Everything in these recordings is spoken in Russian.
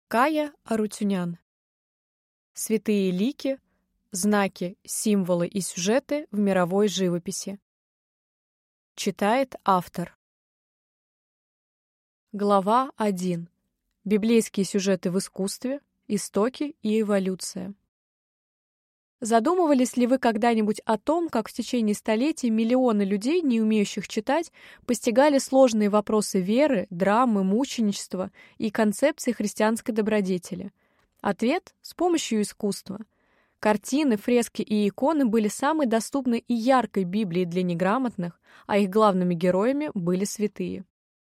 Кая Арутюнян. Святые лики, знаки, символы и сюжеты в мировой живописи. Читает автор. Глава 1. Библейские сюжеты в искусстве, истоки и эволюция. Задумывались ли вы когда-нибудь о том, как в течение столетий миллионы людей, не умеющих читать, постигали сложные вопросы веры, драмы, мученичества и концепции христианской добродетели? Ответ – с помощью искусства. Картины, фрески и иконы были самой доступной и яркой Библией для неграмотных, а их главными героями были святые.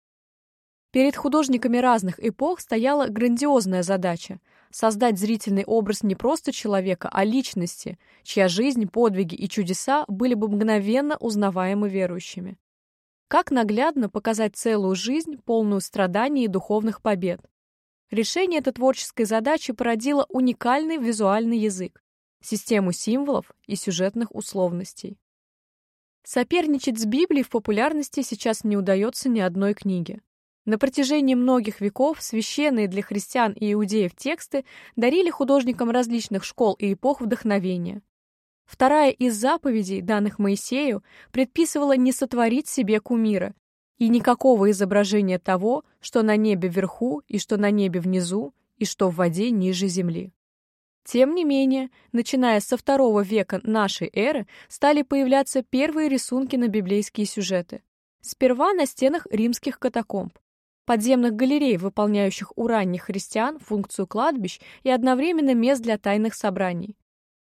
Перед художниками разных эпох стояла грандиозная задача – создать зрительный образ не просто человека, а личности, чья жизнь, подвиги и чудеса были бы мгновенно узнаваемы верующими. Как наглядно показать целую жизнь, полную страданий и духовных побед? Решение этой творческой задачи породило уникальный визуальный язык, систему символов и сюжетных условностей. Соперничать с Библией в популярности сейчас не удается ни одной книге. На протяжении многих веков священные для христиан и иудеев тексты дарили художникам различных школ и эпох вдохновения. Вторая из заповедей, данных Моисею, предписывала не сотворить себе кумира и никакого изображения того, что на небе вверху и что на небе внизу и что в воде ниже земли. Тем не менее, начиная со II века нашей эры стали появляться первые рисунки на библейские сюжеты. Сперва на стенах римских катакомб, подземных галерей, выполняющих у ранних христиан функцию кладбищ и одновременно мест для тайных собраний.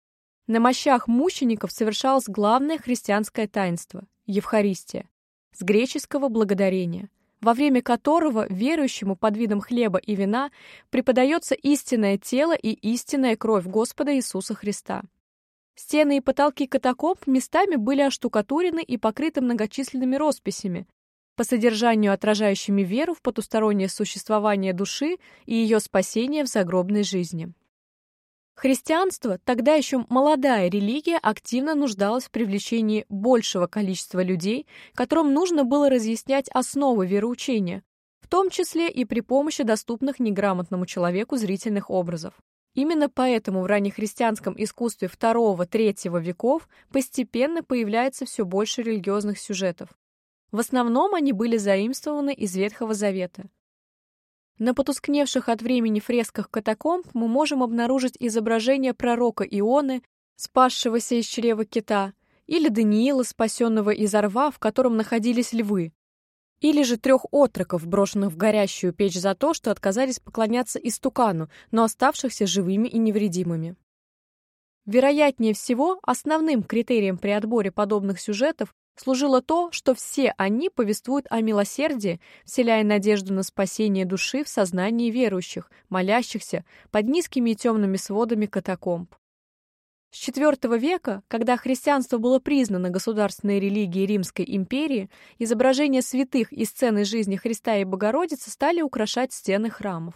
На мощах мучеников совершалось главное христианское таинство – Евхаристия, с греческого «благодарение», во время которого верующему под видом хлеба и вина преподается истинное тело и истинная кровь Господа Иисуса Христа. Стены и потолки катакомб местами были оштукатурены и покрыты многочисленными росписями, по содержанию отражающими веру в потустороннее существование души и ее спасение в загробной жизни. Христианство, тогда еще молодая религия, активно нуждалось в привлечении большего количества людей, которым нужно было разъяснять основы вероучения, в том числе и при помощи доступных неграмотному человеку зрительных образов. Именно поэтому в раннехристианском искусстве II-III веков постепенно появляется все больше религиозных сюжетов. В основном они были заимствованы из Ветхого Завета. На потускневших от времени фресках катакомб мы можем обнаружить изображение пророка Ионы, спасшегося из чрева кита, или Даниила, спасенного из рва, в котором находились львы, или же 3 отроков, брошенных в горящую печь за то, что отказались поклоняться истукану, но оставшихся живыми и невредимыми. Вероятнее всего, основным критерием при отборе подобных сюжетов служило то, что все они повествуют о милосердии, вселяя надежду на спасение души в сознании верующих, молящихся под низкими и темными сводами катакомб. С IV века, когда христианство было признано государственной религией Римской империи, изображения святых и сцены жизни Христа и Богородицы стали украшать стены храмов.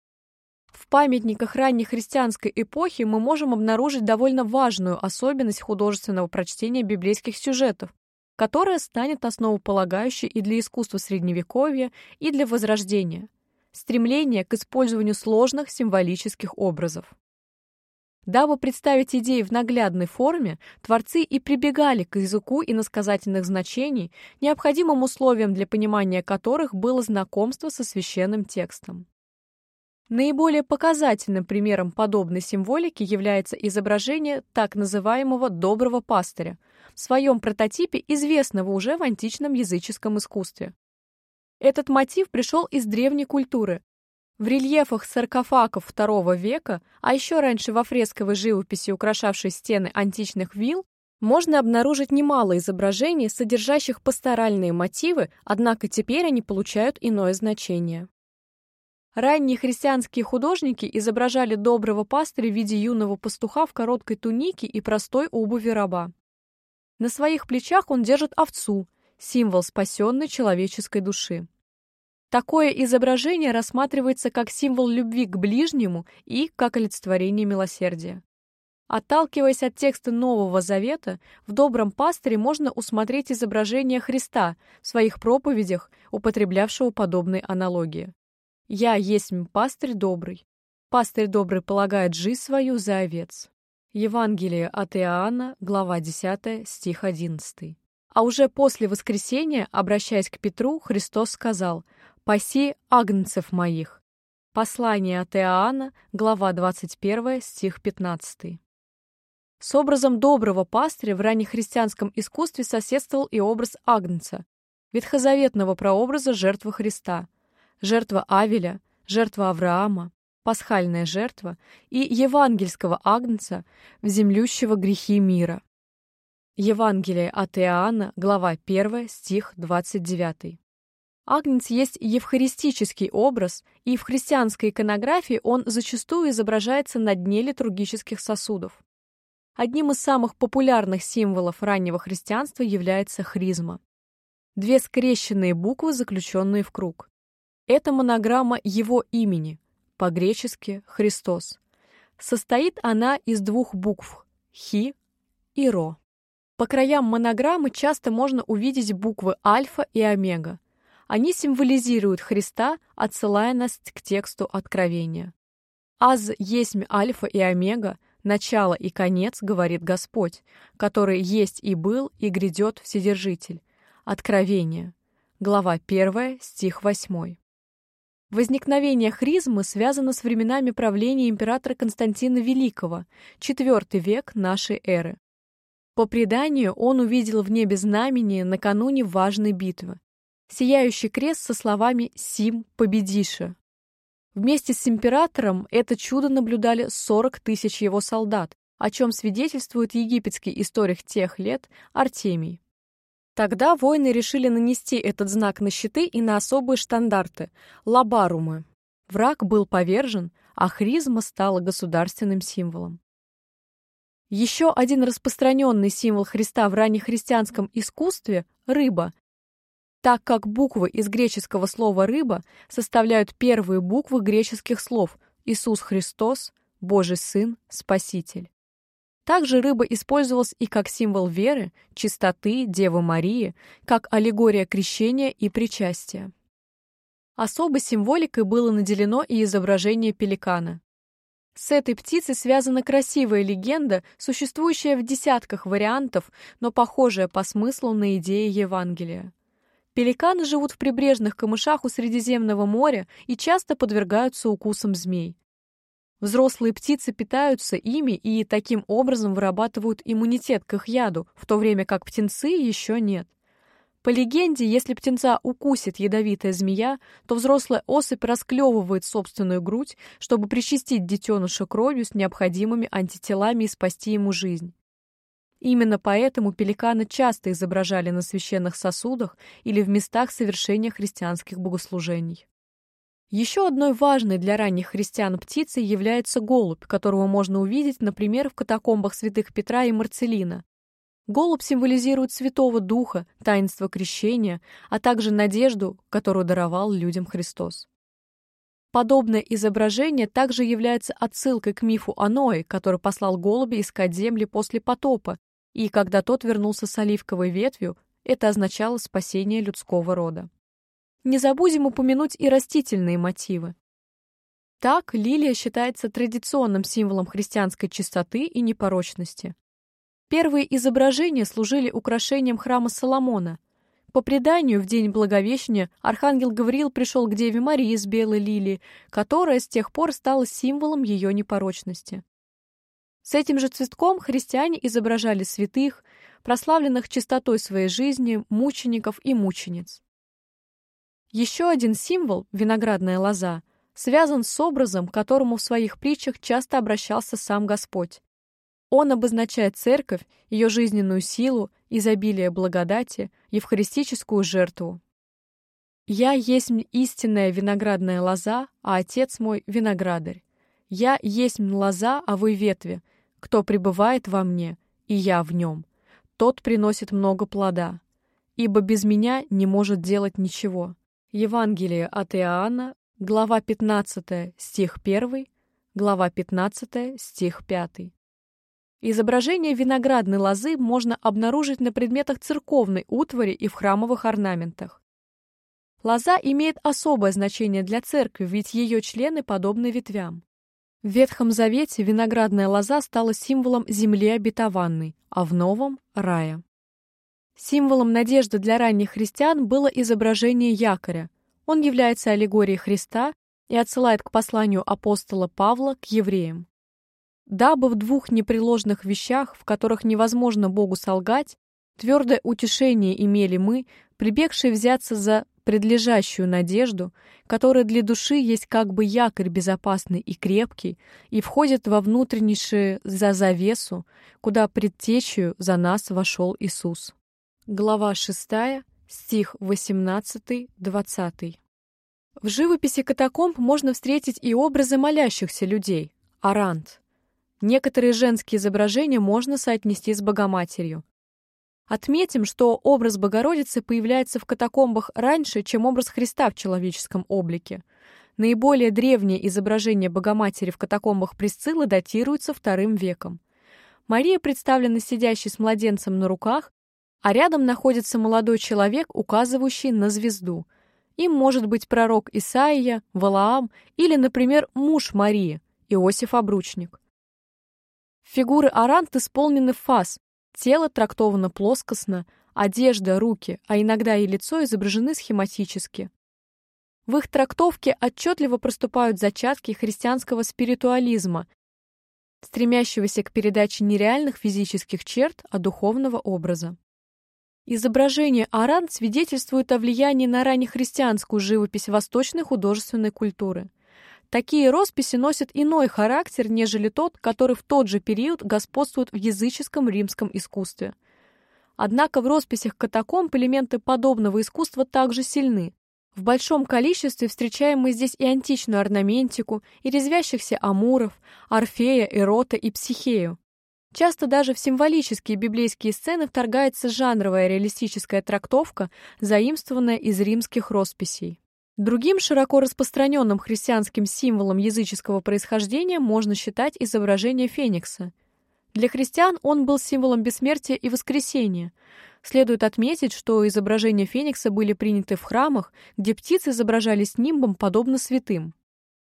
В памятниках ранней христианской эпохи мы можем обнаружить довольно важную особенность художественного прочтения библейских сюжетов, которая станет основополагающей и для искусства Средневековья, и для Возрождения – стремление к использованию сложных символических образов. Дабы представить идеи в наглядной форме, творцы и прибегали к языку иносказательных значений, необходимым условием для понимания которых было знакомство со священным текстом. Наиболее показательным примером подобной символики является изображение так называемого «доброго пастыря», в своем прототипе известного уже в античном языческом искусстве. Этот мотив пришел из древней культуры. В рельефах саркофагов II века, а еще раньше во фресковой живописи, украшавшей стены античных вилл, можно обнаружить немало изображений, содержащих пасторальные мотивы, однако теперь они получают иное значение. Ранние христианские художники изображали доброго пастыря в виде юного пастуха в короткой тунике и простой обуви раба. На своих плечах он держит овцу, символ спасенной человеческой души. Такое изображение рассматривается как символ любви к ближнему и как олицетворение милосердия. Отталкиваясь от текста Нового Завета, в «Добром пастыре» можно усмотреть изображение Христа в своих проповедях, употреблявшего подобные аналогии. «Я есть пастырь добрый». Пастырь добрый полагает жизнь свою за овец. Евангелие от Иоанна, глава 10, стих 11. А уже после воскресения, обращаясь к Петру, Христос сказал: «Паси агнцев моих». Послание от Иоанна, глава 21, стих 15. С образом доброго пастыря в раннехристианском искусстве соседствовал и образ агнца, ветхозаветного прообраза жертвы Христа, жертва Авеля, жертва Авраама, пасхальная жертва и евангельского агнца, вземлющего грехи мира. Евангелие от Иоанна, глава 1, стих 29. Агнец есть евхаристический образ, и в христианской иконографии он зачастую изображается на дне литургических сосудов. Одним из самых популярных символов раннего христианства является хризма. Две скрещенные буквы, заключенные в круг. Это монограмма его имени, по-гречески «Христос». Состоит она из двух букв «Хи» и «Ро». По краям монограммы часто можно увидеть буквы «Альфа» и «Омега». Они символизируют Христа, отсылая нас к тексту Откровения. «Аз есмь Альфа и Омега, начало и конец, говорит Господь, который есть и был, и грядет Вседержитель». Откровение. Глава 1, стих 8. Возникновение хризмы связано с временами правления императора Константина Великого, IV век нашей эры. По преданию, он увидел в небе знамение накануне важной битвы. Сияющий крест со словами «Сим победише». Вместе с императором это чудо наблюдали 40 тысяч его солдат, о чем свидетельствует египетский историк тех лет Артемий. Тогда воины решили нанести этот знак на щиты и на особые штандарты – лабарумы. Враг был повержен, а хризма стала государственным символом. Еще один распространенный символ Христа в раннехристианском искусстве – рыба, так как буквы из греческого слова «рыба» составляют первые буквы греческих слов «Иисус Христос», «Божий Сын», «Спаситель». Также рыба использовалась и как символ веры, чистоты, Девы Марии, как аллегория крещения и причастия. Особой символикой было наделено и изображение пеликана. С этой птицей связана красивая легенда, существующая в десятках вариантов, но похожая по смыслу на идеи Евангелия. Пеликаны живут в прибрежных камышах у Средиземного моря и часто подвергаются укусам змей. Взрослые птицы питаются ими и таким образом вырабатывают иммунитет к их яду, в то время как птенцы еще нет. По легенде, если птенца укусит ядовитая змея, то взрослая особь расклевывает собственную грудь, чтобы причастить детеныша кровью с необходимыми антителами и спасти ему жизнь. Именно поэтому пеликаны часто изображали на священных сосудах или в местах совершения христианских богослужений. Еще одной важной для ранних христиан птицей является голубь, которого можно увидеть, например, в катакомбах святых Петра и Марцелина. Голубь символизирует Святого Духа, таинство крещения, а также надежду, которую даровал людям Христос. Подобное изображение также является отсылкой к мифу о Ное, который послал голубя искать земли после потопа, и когда тот вернулся с оливковой ветвью, это означало спасение людского рода. Не забудем упомянуть и растительные мотивы. Так, лилия считается традиционным символом христианской чистоты и непорочности. Первые изображения служили украшением храма Соломона. По преданию, в день Благовещения архангел Гавриил пришел к Деве Марии с белой лилией, которая с тех пор стала символом ее непорочности. С этим же цветком христиане изображали святых, прославленных чистотой своей жизни, мучеников и мучениц. Еще один символ, виноградная лоза, связан с образом, к которому в своих притчах часто обращался сам Господь. Он обозначает церковь, ее жизненную силу, изобилие благодати, евхаристическую жертву. «Я есть истинная виноградная лоза, а Отец мой — виноградарь. Я есть лоза, а вы ветви. Кто пребывает во мне, и я в нем, тот приносит много плода. Ибо без меня не может делать ничего». Евангелие от Иоанна, глава 15, стих 1, глава 15, стих 5. Изображение виноградной лозы можно обнаружить на предметах церковной утвари и в храмовых орнаментах. Лоза имеет особое значение для церкви, ведь ее члены подобны ветвям. В Ветхом Завете виноградная лоза стала символом земли обетованной, а в Новом — рая. Символом надежды для ранних христиан было изображение якоря. Он является аллегорией Христа и отсылает к посланию апостола Павла к евреям. «Дабы в двух непреложных вещах, в которых невозможно Богу солгать, твердое утешение имели мы, прибегшие взяться за предлежащую надежду, которая для души есть как бы якорь безопасный и крепкий, и входит во внутреннейшее за завесу, куда предтечью за нас вошел Иисус». Глава 6, стих 18-20. В живописи катакомб можно встретить и образы молящихся людей – арант. Некоторые женские изображения можно соотнести с Богоматерью. Отметим, что образ Богородицы появляется в катакомбах раньше, чем образ Христа в человеческом облике. Наиболее древнее изображение Богоматери в катакомбах Присциллы датируется II веком. Мария представлена сидящей с младенцем на руках, а рядом находится молодой человек, указывающий на звезду. Им может быть пророк Исаия, Валаам или, например, муж Марии, Иосиф Обручник. Фигуры арант исполнены в фас, тело трактовано плоскостно, одежда, руки, а иногда и лицо изображены схематически. В их трактовке отчетливо проступают зачатки христианского спиритуализма, стремящегося к передаче не реальных физических черт, а духовного образа. Изображение арант свидетельствует о влиянии на раннехристианскую живопись восточной художественной культуры. Такие росписи носят иной характер, нежели тот, который в тот же период господствует в языческом римском искусстве. Однако в росписях катакомб элементы подобного искусства также сильны. В большом количестве встречаем мы здесь и античную орнаментику, и резвящихся амуров, Орфея, Эрота и Психею. Часто даже в символические библейские сцены вторгается жанровая реалистическая трактовка, заимствованная из римских росписей. Другим широко распространенным христианским символом языческого происхождения можно считать изображение Феникса. Для христиан он был символом бессмертия и воскресения. Следует отметить, что изображения Феникса были приняты в храмах, где птицы изображались нимбом, подобно святым.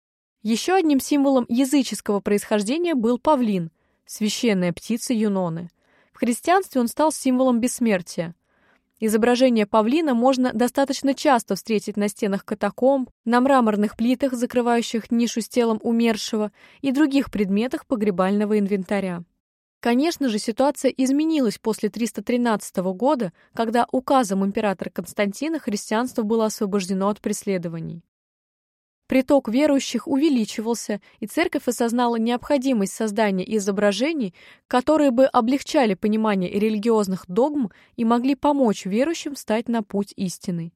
Еще одним символом языческого происхождения был павлин, священная птица Юноны. В христианстве он стал символом бессмертия. Изображение павлина можно достаточно часто встретить на стенах катакомб, на мраморных плитах, закрывающих нишу с телом умершего, и других предметах погребального инвентаря. Конечно же, ситуация изменилась после 313 года, когда указом императора Константина христианство было освобождено от преследований. Приток верующих увеличивался, и церковь осознала необходимость создания изображений, которые бы облегчали понимание религиозных догм и могли помочь верующим встать на путь истины.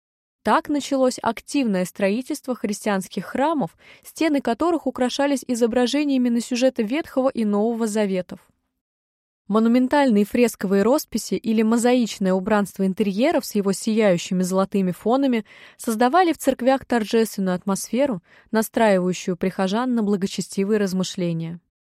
Так началось активное строительство христианских храмов, стены которых украшались изображениями на сюжеты Ветхого и Нового Заветов. Монументальные фресковые росписи или мозаичное убранство интерьеров с его сияющими золотыми фонами создавали в церквях торжественную атмосферу, настраивающую прихожан на благочестивые размышления.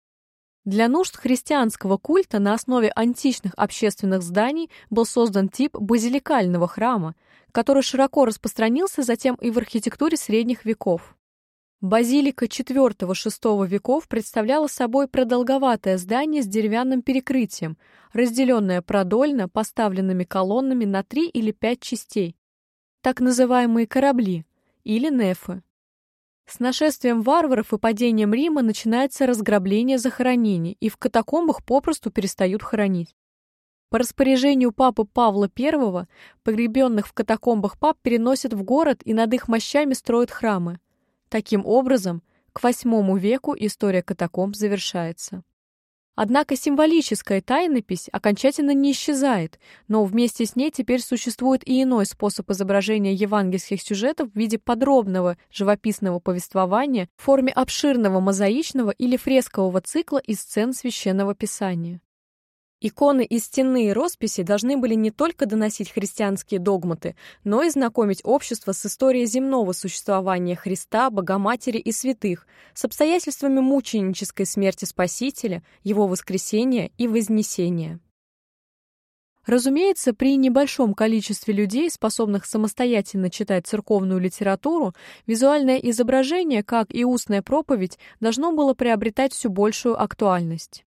Для нужд христианского культа на основе античных общественных зданий был создан тип базиликального храма, который широко распространился затем и в архитектуре средних веков. Базилика IV-VI веков представляла собой продолговатое здание с деревянным перекрытием, разделенное продольно поставленными колоннами на 3 или 5 частей, так называемые корабли или нефы. С нашествием варваров и падением Рима начинается разграбление захоронений, и в катакомбах попросту перестают хоронить. По распоряжению папы Павла I погребенных в катакомбах пап переносят в город и над их мощами строят храмы. Таким образом, к VIII веку история катакомб завершается. Однако символическая тайнопись окончательно не исчезает, но вместе с ней теперь существует и иной способ изображения евангельских сюжетов в виде подробного живописного повествования в форме обширного мозаичного или фрескового цикла из сцен Священного Писания. Иконы и стенные росписи должны были не только доносить христианские догматы, но и знакомить общество с историей земного существования Христа, Богоматери и святых, с обстоятельствами мученической смерти Спасителя, его воскресения и вознесения. Разумеется, при небольшом количестве людей, способных самостоятельно читать церковную литературу, визуальное изображение, как и устная проповедь, должно было приобретать все большую актуальность.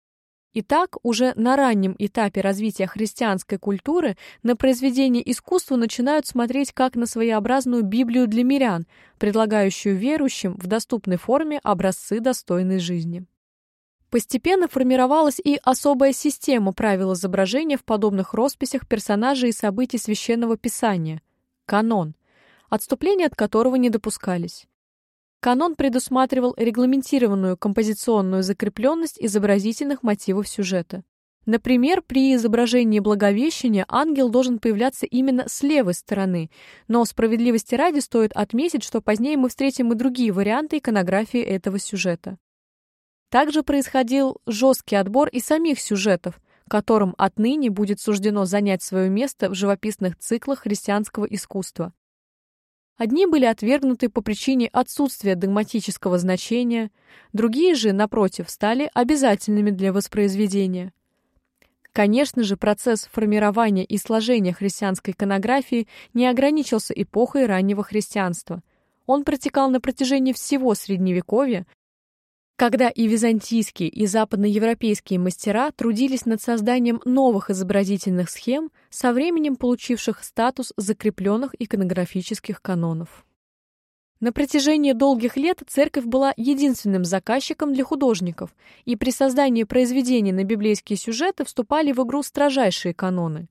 Итак, уже на раннем этапе развития христианской культуры на произведения искусства начинают смотреть как на своеобразную Библию для мирян, предлагающую верующим в доступной форме образцы достойной жизни. Постепенно формировалась и особая система правил изображения в подобных росписях персонажей и событий Священного Писания – канон, отступления от которого не допускались. Канон предусматривал регламентированную композиционную закрепленность изобразительных мотивов сюжета. Например, при изображении Благовещения ангел должен появляться именно с левой стороны, но справедливости ради стоит отметить, что позднее мы встретим и другие варианты иконографии этого сюжета. Также происходил жесткий отбор и самих сюжетов, которым отныне будет суждено занять свое место в живописных циклах христианского искусства. Одни были отвергнуты по причине отсутствия догматического значения, другие же, напротив, стали обязательными для воспроизведения. Конечно же, процесс формирования и сложения христианской иконографии не ограничился эпохой раннего христианства. Он протекал на протяжении всего Средневековья, когда и византийские, и западноевропейские мастера трудились над созданием новых изобразительных схем, со временем получивших статус закрепленных иконографических канонов. На протяжении долгих лет церковь была единственным заказчиком для художников, и при создании произведений на библейские сюжеты вступали в игру строжайшие каноны.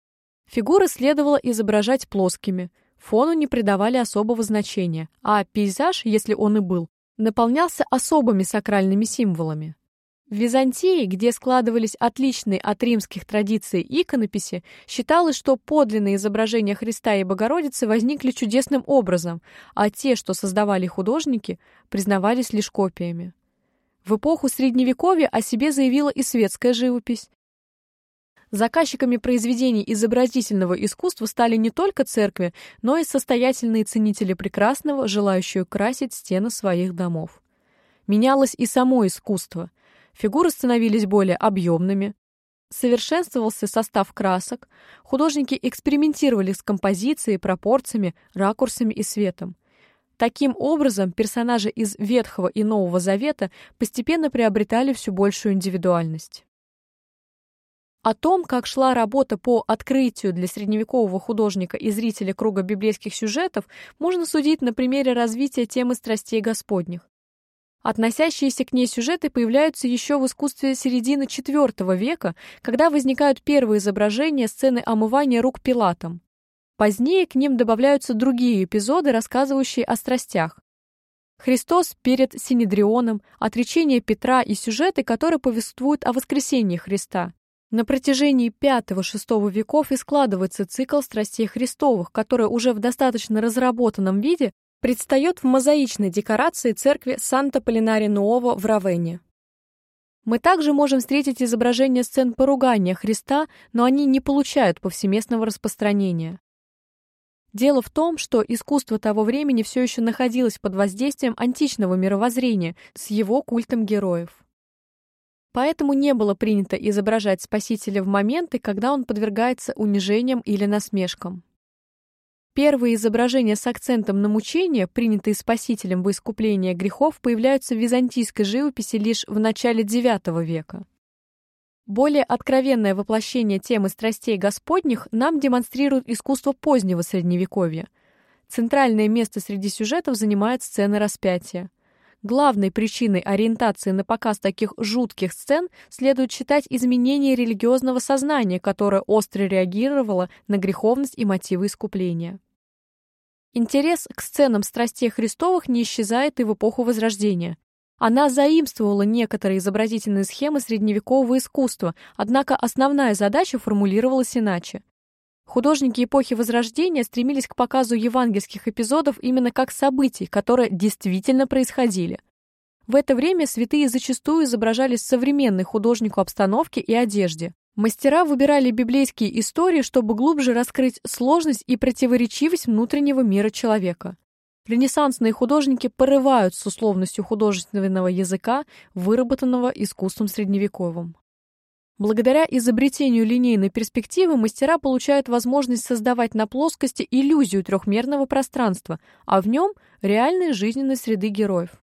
Фигуры следовало изображать плоскими, фону не придавали особого значения, а пейзаж, если он и был, наполнялся особыми сакральными символами. В Византии, где складывались отличные от римских традиций иконописи, считалось, что подлинные изображения Христа и Богородицы возникли чудесным образом, а те, что создавали художники, признавались лишь копиями. В эпоху Средневековья о себе заявила и светская живопись. Заказчиками произведений изобразительного искусства стали не только церкви, но и состоятельные ценители прекрасного, желающие красить стены своих домов. Менялось и само искусство. Фигуры становились более объемными, совершенствовался состав красок, художники экспериментировали с композицией, пропорциями, ракурсами и светом. Таким образом, персонажи из Ветхого и Нового Завета постепенно приобретали все большую индивидуальность. О том, как шла работа по открытию для средневекового художника и зрителя круга библейских сюжетов, можно судить на примере развития темы страстей Господних. Относящиеся к ней сюжеты появляются еще в искусстве середины IV века, когда возникают первые изображения сцены омывания рук Пилатом. Позднее к ним добавляются другие эпизоды, рассказывающие о страстях. Христос перед Синедрионом, отречение Петра и сюжеты, которые повествуют о воскресении Христа. На протяжении V-VI веков и складывается цикл страстей Христовых, который уже в достаточно разработанном виде предстает в мозаичной декорации церкви Санта-Полинари-Нуово в Равенне. Мы также можем встретить изображения сцен поругания Христа, но они не получают повсеместного распространения. Дело в том, что искусство того времени все еще находилось под воздействием античного мировоззрения с его культом героев. Поэтому не было принято изображать Спасителя в моменты, когда он подвергается унижениям или насмешкам. Первые изображения с акцентом на мучения, принятые Спасителем во искупление грехов, появляются в византийской живописи лишь в начале IX века. Более откровенное воплощение темы страстей Господних нам демонстрирует искусство позднего Средневековья. Центральное место среди сюжетов занимает сцена распятия. Главной причиной ориентации на показ таких жутких сцен следует считать изменение религиозного сознания, которое остро реагировало на греховность и мотивы искупления. Интерес к сценам страстей Христовых не исчезает и в эпоху Возрождения. Она заимствовала некоторые изобразительные схемы средневекового искусства, однако основная задача формулировалась иначе. Художники эпохи Возрождения стремились к показу евангельских эпизодов именно как событий, которые действительно происходили. В это время святые зачастую изображались в современной художнику обстановке и одежде. Мастера выбирали библейские истории, чтобы глубже раскрыть сложность и противоречивость внутреннего мира человека. Ренессансные художники порывают с условностью художественного языка, выработанного искусством средневековым. Благодаря изобретению линейной перспективы мастера получают возможность создавать на плоскости иллюзию трехмерного пространства, а в нем реальной жизненной среды героев.